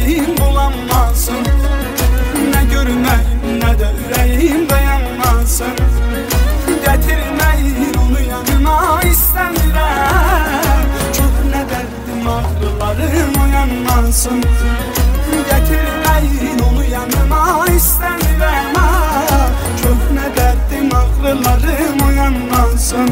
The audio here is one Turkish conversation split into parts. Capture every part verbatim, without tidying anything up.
yüreğim bulanmasın. Ne görmeyim ne de yüreğim dayanmasın. Getirmeyin onu yanıma istemirəm. Çok ne derdim ağrılarım uyanmasın. Getirmeyin onu yanıma istemirəm. Çok ne derdim ağrılarım uyanmasın.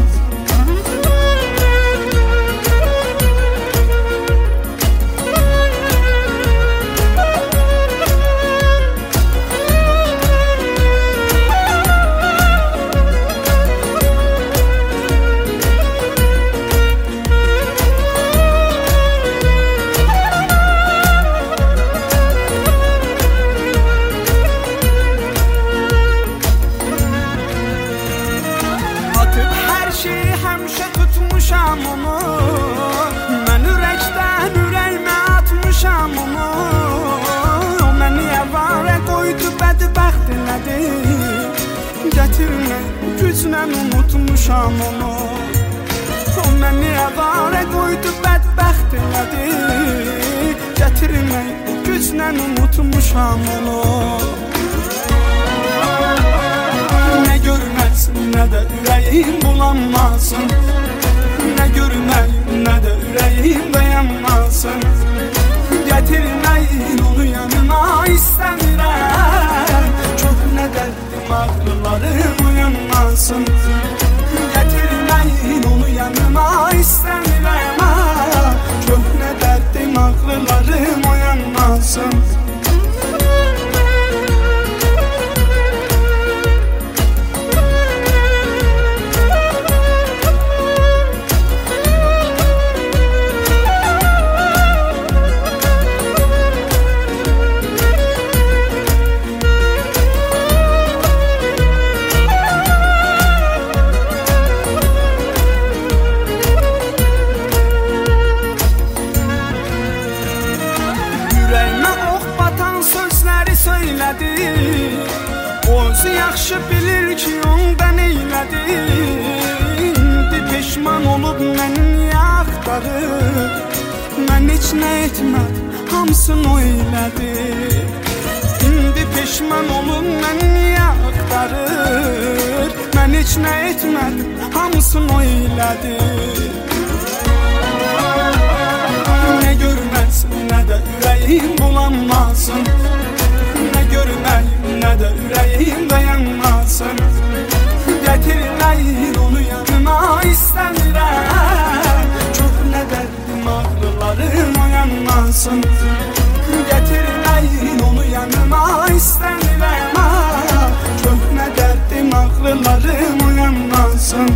Həmişə tutmuşam onu, mən ürəkdən ürəyimə atmışam onu. O məni əvarə qoydu, bədbəxt elədi. Gətirmək güclə unutmuşam onu. O məni əvarə qoydu, bədbəxt elədi. Gətirmək güclə unutmuşam onu. Ne görməsin ne de yüreğim bulanmasın. Ne görmeyim ne de yüreğim dayanmasın. Getirmeyin onu yanıma istemirəm. Çok ne derdim ağrılarım uyanmasın. Getirmeyin onu yanıma istemirəm. Çok ne derdim ağrılarım uyanmasın. O özü yaxşı bilir ki onda neylədi. İndi peşman olub məni niyə axtarır. Mən heç nə etmədim, hamısını o elədi. İndi peşman olub məni niyə axtarır. Mən heç nə etmədim, hamısını o elədi. Ne görməsin ne de yüreğim bulanmasın. Ne görmeyim ne de yüreğim dayanmasın. Getirmeyin onu yanıma istemirəm. Çok ne derdim ağrılarım uyanmasın. Getirmeyin onu yanıma istemirəm. Çok ne derdim ağrılarım uyanmasın.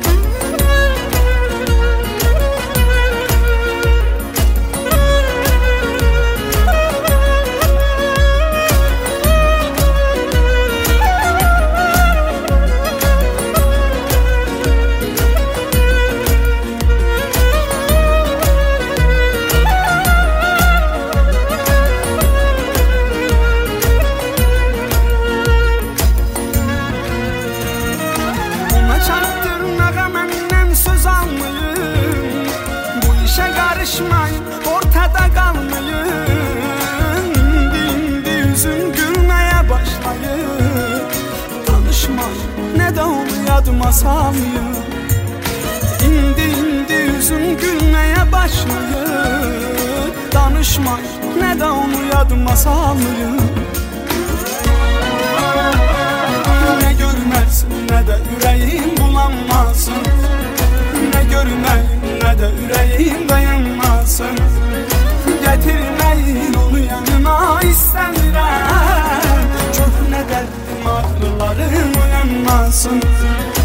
Karışmayın, ortada kalmayın. İndi indi yüzüm gülmeye başlayın. Tanışmayın, ne de onu yadıma salmayın. İndi indi yüzüm gülmeye başlayın. Danışmayın, ne de onu yadıma salmayın. Ne görməsin ne de yüreğim bulanmasın. Ne görmeyim ne de yüreğim dayanmasın. Getirmeyin onu yanıma istemirəm. Çok ne derdim ağrılarım uyanmasın.